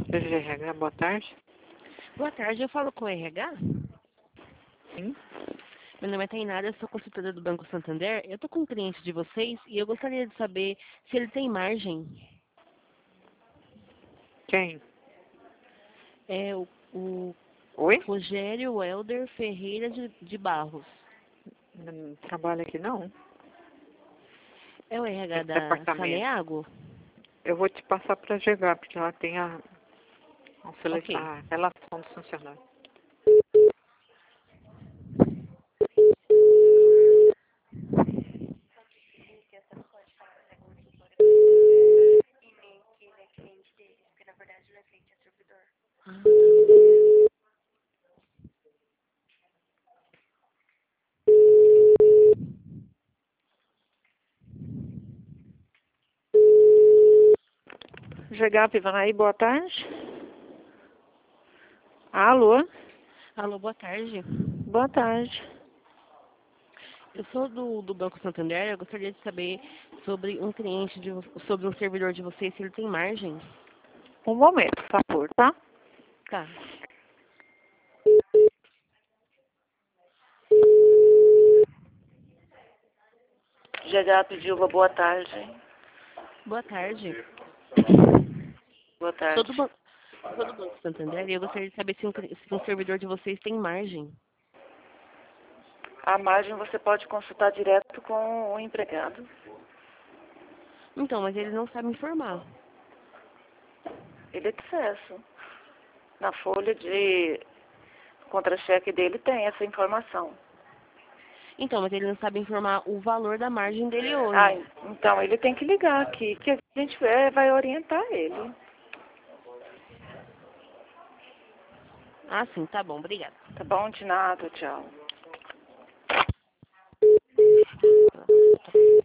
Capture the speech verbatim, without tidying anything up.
G R H, boa tarde. Boa tarde, eu falo com o R H? Sim. Meu nome é Tainara, eu sou consultora do Banco Santander. Eu tô com um cliente de vocês e eu gostaria de saber se ele tem margem. Quem? É o, o Oi? Rogério Helder Ferreira de, de Barros. Não trabalha aqui não. É o R H Esse da departamento. Saneago? Eu vou te passar para G H, porque ela tem a, a, sele- Ok. a relação dos funcionários. Ah, tá. G H, Pivanaí, boa tarde. Alô? Alô, boa tarde. Boa tarde. Eu sou do, do Banco Santander, eu gostaria de saber sobre um cliente, de, vo- sobre um servidor de vocês, se ele tem margem. Um momento, por favor, tá? Tá. G H pediu uma boa tarde. Boa tarde. Boa Sou tarde. do, ban- sou do Banco Santander e eu gostaria de saber se um, cli- se um servidor de vocês tem margem. A margem você pode consultar direto com o empregado. Então, mas ele não sabe informar. Ele é de acesso. Na folha de contra-cheque dele tem essa informação. Então, mas ele não sabe informar o valor da margem dele Ah, hoje. então ele tem que ligar aqui, que a gente é, vai orientar ele. Ah, sim, tá bom, obrigada. Tá bom? De nada, tchau.